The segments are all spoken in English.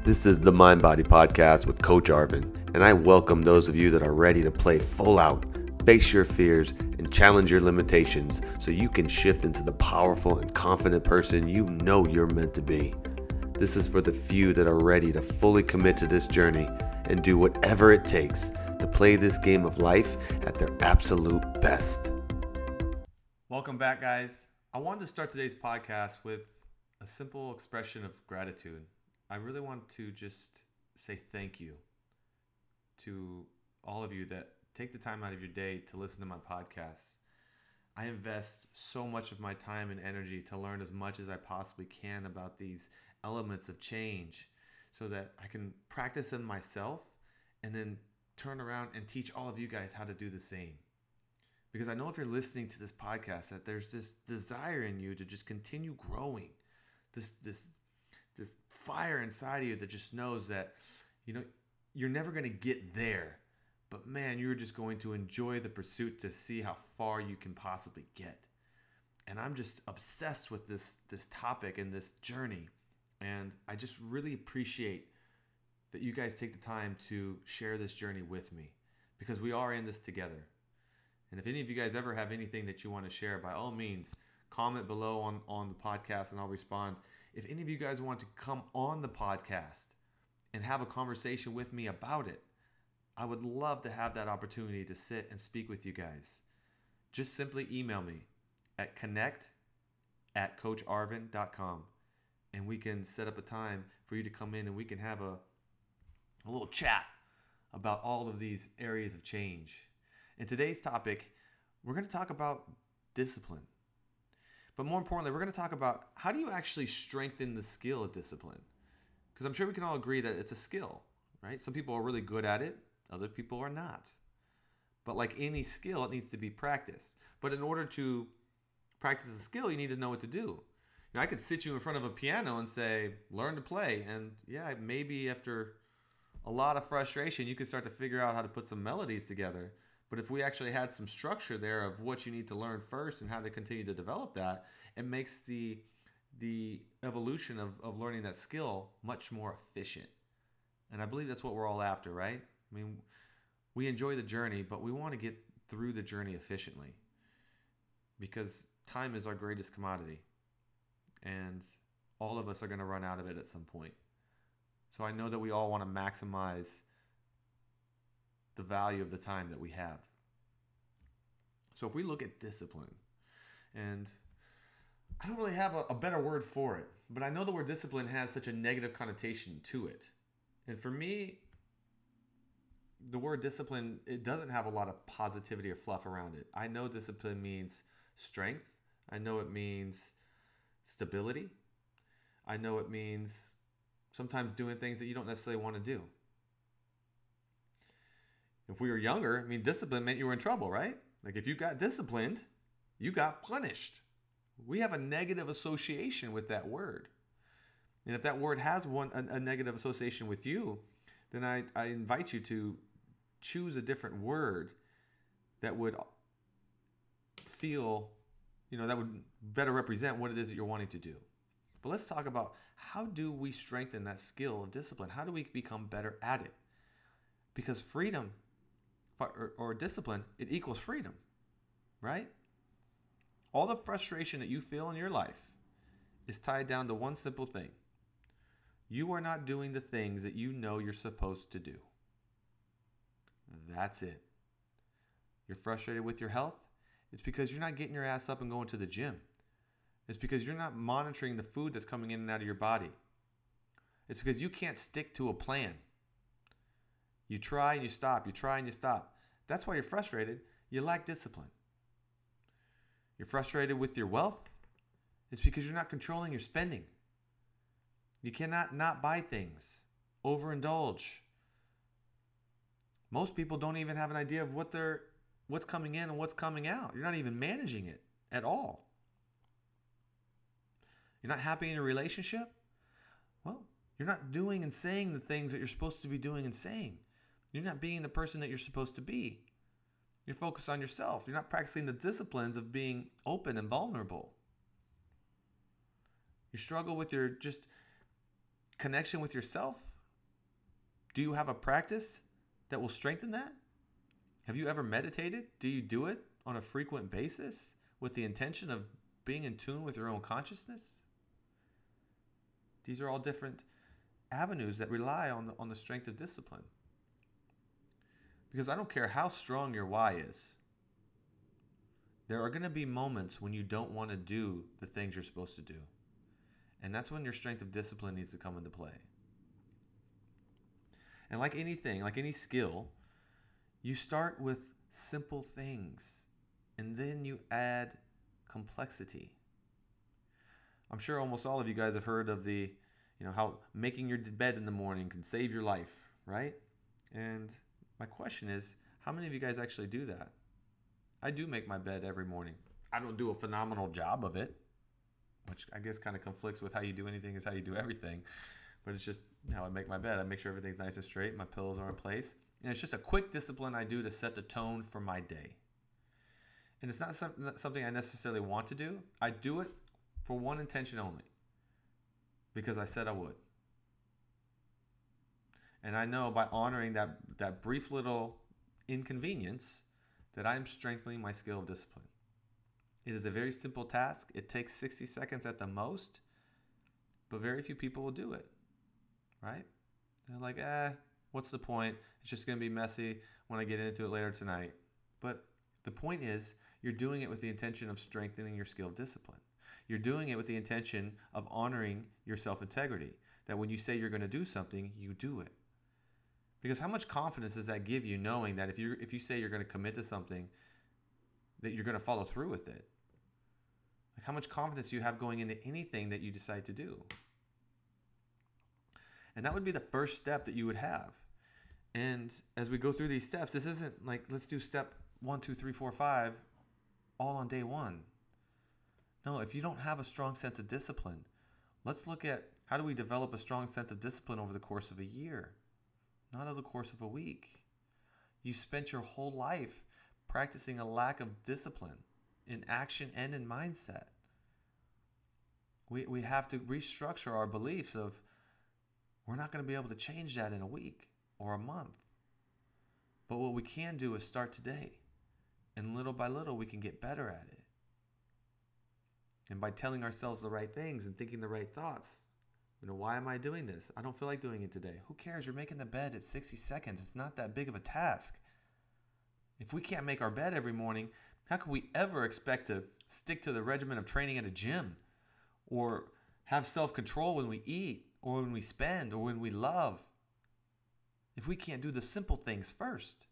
This is the Mind Body Podcast with Coach Arvin, and I welcome those of you that are ready to play full out, face your fears, and challenge your limitations so you can shift into the powerful and confident person you know you're meant to be. This is for the few that are ready to fully commit to this journey and do whatever it takes to play this game of life at their absolute best. Welcome back, guys. I wanted to start today's podcast with a simple expression of gratitude. I really want to just say thank you to all of you that take the time out of your day to listen to my podcast. I invest so much of my time and energy to learn as much as I possibly can about these elements of change so that I can practice them myself and then turn around and teach all of you guys how to do the same. Because I know if you're listening to this podcast that there's this desire in you to just continue growing, this fire inside of you that just knows that, you're never going to get there, but man, you're just going to enjoy the pursuit to see how far you can possibly get. And I'm just obsessed with this topic and this journey. And I just really appreciate that you guys take the time to share this journey with me, because we are in this together. And if any of you guys ever have anything that you want to share, by all means, comment below on the podcast and I'll respond. If any of you guys want to come on the podcast and have a conversation with me about it, I would love to have that opportunity to sit and speak with you guys. Just simply email me at connect@coacharvin.com and we can set up a time for you to come in and we can have a little chat about all of these areas of change. In today's topic, we're going to talk about discipline. But more importantly, we're going to talk about how do you actually strengthen the skill of discipline? Because I'm sure we can all agree that it's a skill, right? Some people are really good at it. Other people are not. But like any skill, it needs to be practiced. But in order to practice a skill, you need to know what to do. I could sit you in front of a piano and say, learn to play. And yeah, maybe after a lot of frustration, you could start to figure out how to put some melodies together. But if we actually had some structure there of what you need to learn first and how to continue to develop that, it makes the evolution of learning that skill much more efficient. And I believe that's what we're all after, right? I mean, we enjoy the journey, but we want to get through the journey efficiently because time is our greatest commodity. And all of us are going to run out of it at some point. So I know that we all want to maximize the value of the time that we have. So if we look at discipline, and I don't really have a better word for it, but I know the word discipline has such a negative connotation to it. And for me, the word discipline, it doesn't have a lot of positivity or fluff around it. I know discipline means strength. I know it means stability. I know it means sometimes doing things that you don't necessarily want to do. If we were younger, discipline meant you were in trouble, right? Like if you got disciplined, you got punished. We have a negative association with that word. And if that word has a negative association with you, then I invite you to choose a different word that would feel, that would better represent what it is that you're wanting to do. But let's talk about how do we strengthen that skill of discipline? How do we become better at it? Because freedom or discipline, it equals freedom, right? All the frustration that you feel in your life is tied down to one simple thing. You are not doing the things that you know you're supposed to do. That's it. You're frustrated with your health? It's because you're not getting your ass up and going to the gym. It's because you're not monitoring the food that's coming in and out of your body. It's because you can't stick to a plan. You try and you stop. You try and you stop. That's why you're frustrated. You lack discipline. You're frustrated with your wealth. It's because you're not controlling your spending. You cannot not buy things. Overindulge. Most people don't even have an idea of what's coming in and what's coming out. You're not even managing it at all. You're not happy in your relationship? Well, you're not doing and saying the things that you're supposed to be doing and saying. You're not being the person that you're supposed to be. You're focused on yourself. You're not practicing the disciplines of being open and vulnerable. You struggle with your just connection with yourself. Do you have a practice that will strengthen that? Have you ever meditated? Do you do it on a frequent basis with the intention of being in tune with your own consciousness? These are all different avenues that rely on the strength of discipline. Because I don't care how strong your why is, there are going to be moments when you don't want to do the things you're supposed to do. And that's when your strength of discipline needs to come into play. And like anything, like any skill, you start with simple things and then you add complexity. I'm sure almost all of you guys have heard of how making your bed in the morning can save your life, right? And my question is, how many of you guys actually do that? I do make my bed every morning. I don't do a phenomenal job of it, which I guess kind of conflicts with how you do anything is how you do everything. But it's just how I make my bed. I make sure everything's nice and straight. My pillows are in place. And it's just a quick discipline I do to set the tone for my day. And it's not something I necessarily want to do. I do it for one intention only. Because I said I would. And I know by honoring that brief little inconvenience that I'm strengthening my skill of discipline. It is a very simple task. It takes 60 seconds at the most, but very few people will do it, right? They're like, what's the point? It's just going to be messy when I get into it later tonight. But the point is, you're doing it with the intention of strengthening your skill of discipline. You're doing it with the intention of honoring your self-integrity, that when you say you're going to do something, you do it. Because how much confidence does that give you knowing that if you say you're going to commit to something, that you're going to follow through with it? Like how much confidence do you have going into anything that you decide to do? And that would be the first step that you would have. And as we go through these steps, this isn't like, let's do step 1, 2, 3, 4, 5 all on day one. No, if you don't have a strong sense of discipline, let's look at how do we develop a strong sense of discipline over the course of a year, not over the course of a week. You spent your whole life practicing a lack of discipline in action and in mindset. We have to restructure our beliefs of we're not going to be able to change that in a week or a month. But what we can do is start today. And little by little, we can get better at it. And by telling ourselves the right things and thinking the right thoughts. Why am I doing this? I don't feel like doing it today. Who cares? You're making the bed at 60 seconds. It's not that big of a task. If we can't make our bed every morning, how can we ever expect to stick to the regimen of training at a gym? Or have self-control when we eat, or when we spend, or when we love? If we can't do the simple things first.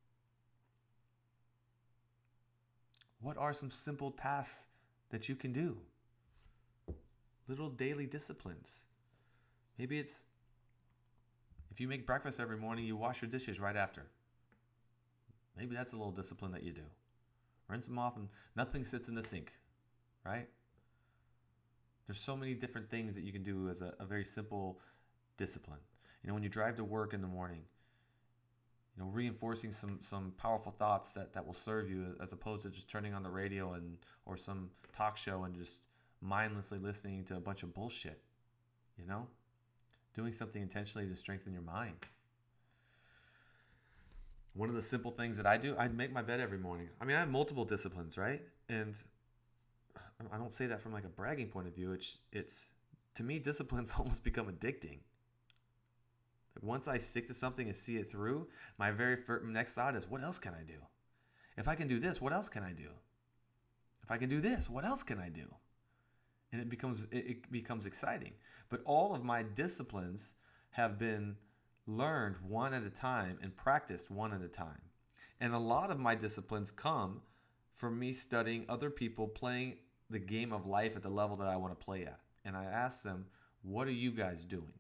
What are some simple tasks that you can do? Little daily disciplines. Maybe it's, if you make breakfast every morning, you wash your dishes right after. Maybe that's a little discipline that you do. Rinse them off and nothing sits in the sink, right? There's so many different things that you can do as a very simple discipline. When you drive to work in the morning, reinforcing some powerful thoughts that will serve you, as opposed to just turning on the radio or some talk show and just mindlessly listening to a bunch of bullshit. Doing something intentionally to strengthen your mind. One of the simple things that I do, I make my bed every morning. I have multiple disciplines, right? And I don't say that from like a bragging point of view. It's to me, discipline's almost become addicting. Once I stick to something and see it through, my very next thought is, what else can I do? If I can do this, what else can I do? If I can do this, what else can I do? And it becomes exciting. But all of my disciplines have been learned one at a time and practiced one at a time. And a lot of my disciplines come from me studying other people playing the game of life at the level that I want to play at. And I ask them, what are you guys doing?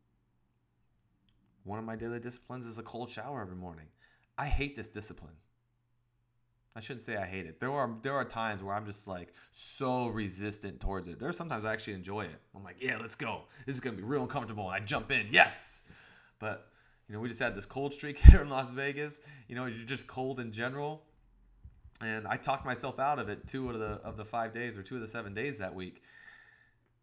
One of my daily disciplines is a cold shower every morning. I hate this discipline. I shouldn't say I hate it. There are times where I'm just like so resistant towards it. There's sometimes I actually enjoy it. I'm like, yeah, let's go. This is going to be real uncomfortable. And I jump in. Yes. But, we just had this cold streak here in Las Vegas. You're just cold in general. And I talked myself out of it 2 of the 5 days or 2 of the 7 days that week.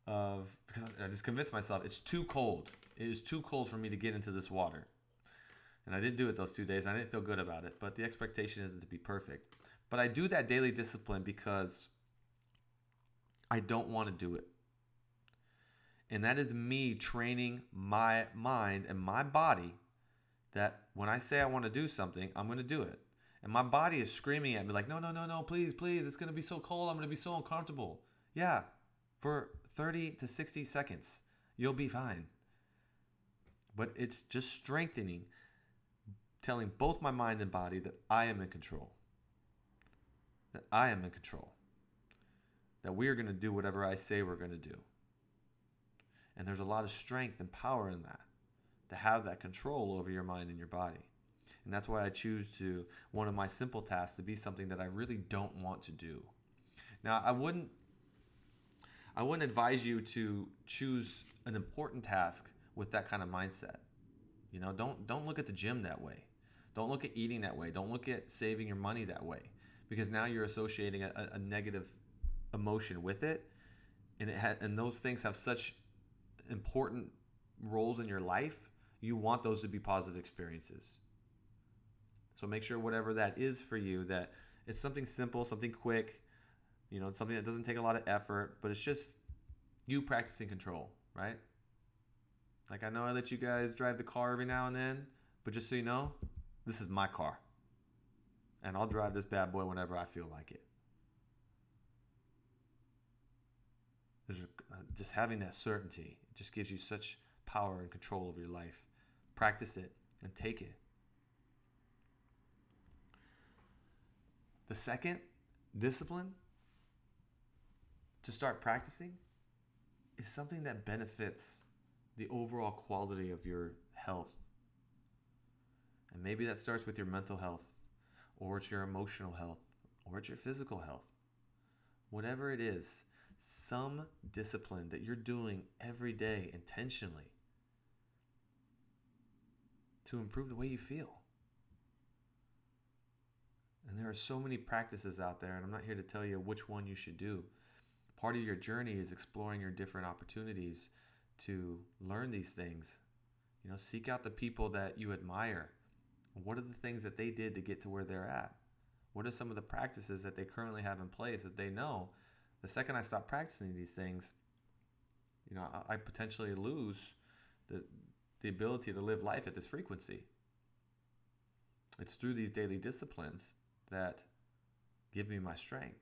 because I just convinced myself it's too cold. It is too cold for me to get into this water. And I didn't do it those 2 days. I didn't feel good about it. But the expectation isn't to be perfect. But I do that daily discipline because I don't want to do it. And that is me training my mind and my body that when I say I want to do something, I'm going to do it. And my body is screaming at me like, no, no, no, no, please, please. It's going to be so cold. I'm going to be so uncomfortable. Yeah, for 30 to 60 seconds, you'll be fine. But it's just strengthening, telling both my mind and body that I am in control. That I am in control. That we are going to do whatever I say we're going to do. And there's a lot of strength and power in that, to have that control over your mind and your body. And that's why I choose one of my simple tasks to be something that I really don't want to do. Now, I wouldn't advise you to choose an important task with that kind of mindset. You know, don't look at the gym that way. Don't look at eating that way. Don't look at saving your money that way, because now you're associating a negative emotion with it, and those things have such important roles in your life. You want those to be positive experiences. So make sure whatever that is for you, that it's something simple, something quick, you know, something that doesn't take a lot of effort, but it's just you practicing control, right? Like, I know I let you guys drive the car every now and then, but just so you know, this is my car. And I'll drive this bad boy whenever I feel like it. Just having that certainty, it just gives you such power and control over your life. Practice it and take it. The second discipline to start practicing is something that benefits the overall quality of your health. And maybe that starts with your mental health, or it's your emotional health, or it's your physical health. Whatever it is, some discipline that you're doing every day intentionally to improve the way you feel. And there are so many practices out there, and I'm not here to tell you which one you should do. Part of your journey is exploring your different opportunities to learn these things. You know, seek out the people that you admire. What are the things that they did to get to where they're at? What are some of the practices that they currently have in place that they know the second I stop practicing these things, you know, I potentially lose the ability to live life at this frequency. It's through these daily disciplines that give me my strength.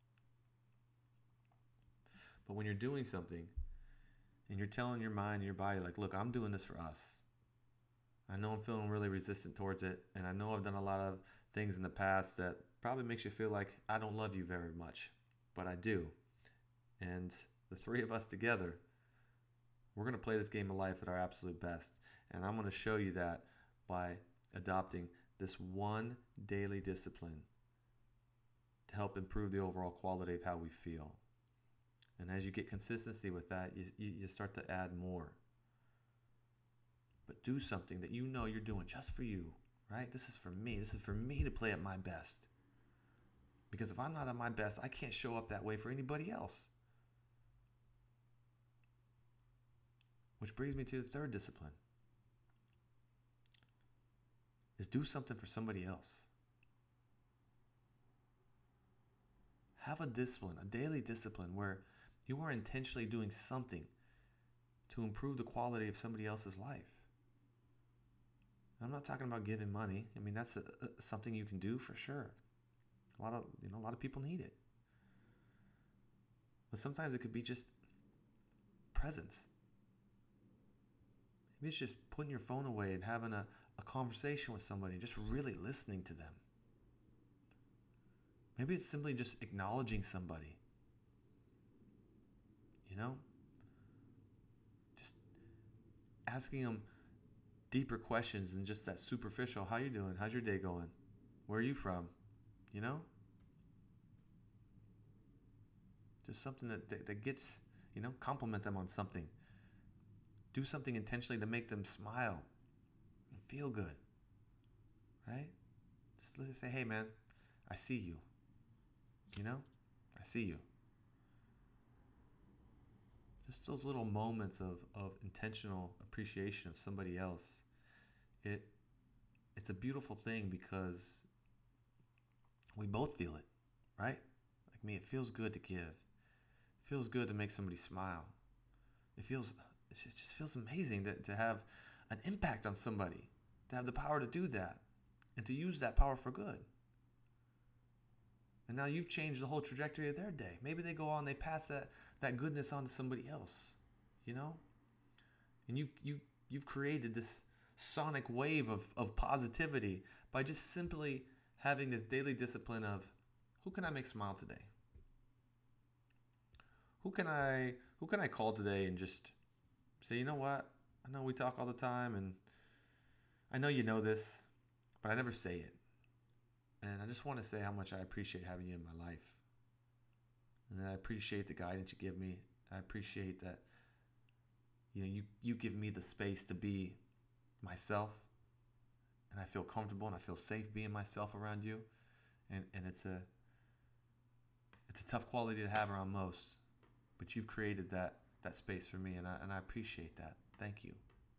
But when you're doing something and you're telling your mind and your body, like, look, I'm doing this for us. I know I'm feeling really resistant towards it, and I know I've done a lot of things in the past that probably makes you feel like I don't love you very much, but I do. And the three of us together, we're going to play this game of life at our absolute best. And I'm going to show you that by adopting this one daily discipline to help improve the overall quality of how we feel. And as you get consistency with that, you start to add more. But do something that you know you're doing just for you, right? This is for me. This is for me to play at my best. Because if I'm not at my best, I can't show up that way for anybody else. Which brings me to the third discipline. Is do something for somebody else. Have a discipline, a daily discipline where you are intentionally doing something to improve the quality of somebody else's life. I'm not talking about giving money. I mean, that's something you can do for sure. A lot of people need it. But sometimes it could be just presence. Maybe it's just putting your phone away and having a conversation with somebody, just really listening to them. Maybe it's simply just acknowledging somebody. You know? Just asking them deeper questions than just that superficial, how you doing? How's your day going? Where are you from? You know? Just something that gets, compliment them on something. Do something intentionally to make them smile and feel good. Right? Just say, hey man, I see you. I see you. Just those little moments of intentional appreciation of somebody else. It's a beautiful thing because we both feel it, right? Like me, it feels good to give. It feels good to make somebody smile. It just feels amazing to have an impact on somebody, to have the power to do that and to use that power for good. And now you've changed the whole trajectory of their day. Maybe they go on, they pass that goodness on to somebody else, And you've created this sonic wave of positivity by just simply having this daily discipline of, who can I make smile today? Who can I call today and just say, you know what? I know we talk all the time and I know you know this, but I never say it. And I just want to say how much I appreciate having you in my life. And I appreciate the guidance you give me. I appreciate that you give me the space to be myself. And I feel comfortable and I feel safe being myself around you. And it's a tough quality to have around most. But you've created that space for me, and I appreciate that. Thank you.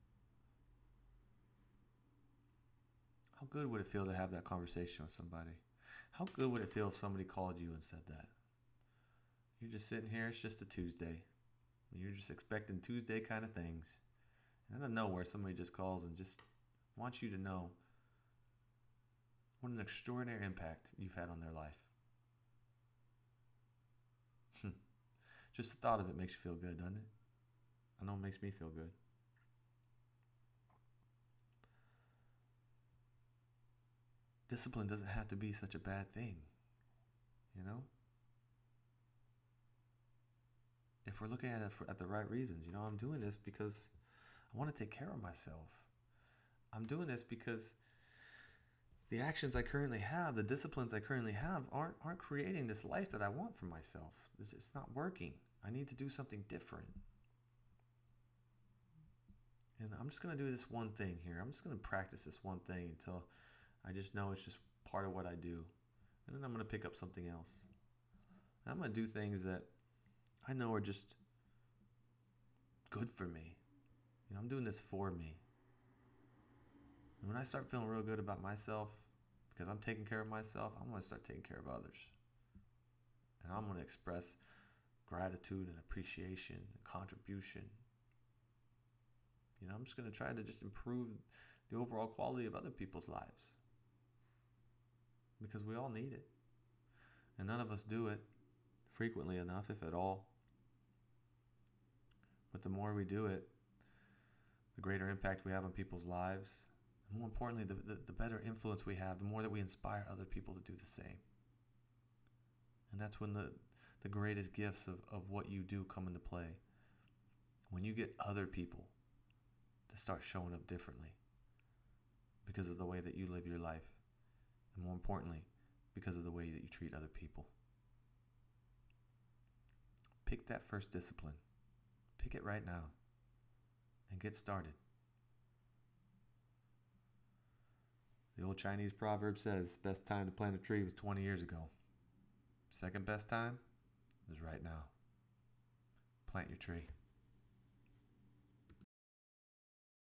How good would it feel to have that conversation with somebody? How good would it feel if somebody called you and said that? You're just sitting here, it's just a Tuesday. You're just expecting Tuesday kind of things. And out of nowhere, somebody just calls and just wants you to know what an extraordinary impact you've had on their life. Just the thought of it makes you feel good, doesn't it? I know it makes me feel good. Discipline doesn't have to be such a bad thing, If we're looking at it at the right reasons, I'm doing this because I want to take care of myself. I'm doing this because the actions I currently have, the disciplines I currently have aren't creating this life that I want for myself. It's not working. I need to do something different. And I'm just going to do this one thing here. I'm just going to practice this one thing until I just know it's just part of what I do. And then I'm going to pick up something else. And I'm going to do things that I know are just good for me. I'm doing this for me. And when I start feeling real good about myself, because I'm taking care of myself, I'm going to start taking care of others. And I'm going to express gratitude and appreciation and contribution. I'm just going to try to just improve the overall quality of other people's lives. Because we all need it. And none of us do it frequently enough, if at all. But the more we do it, the greater impact we have on people's lives. And more importantly, the better influence we have, the more that we inspire other people to do the same. And that's when the greatest gifts of what you do come into play. When you get other people to start showing up differently because of the way that you live your life. And more importantly, because of the way that you treat other people. Pick that first discipline. Pick it right now. And get started. The old Chinese proverb says, best time to plant a tree was 20 years ago. Second best time is right now. Plant your tree.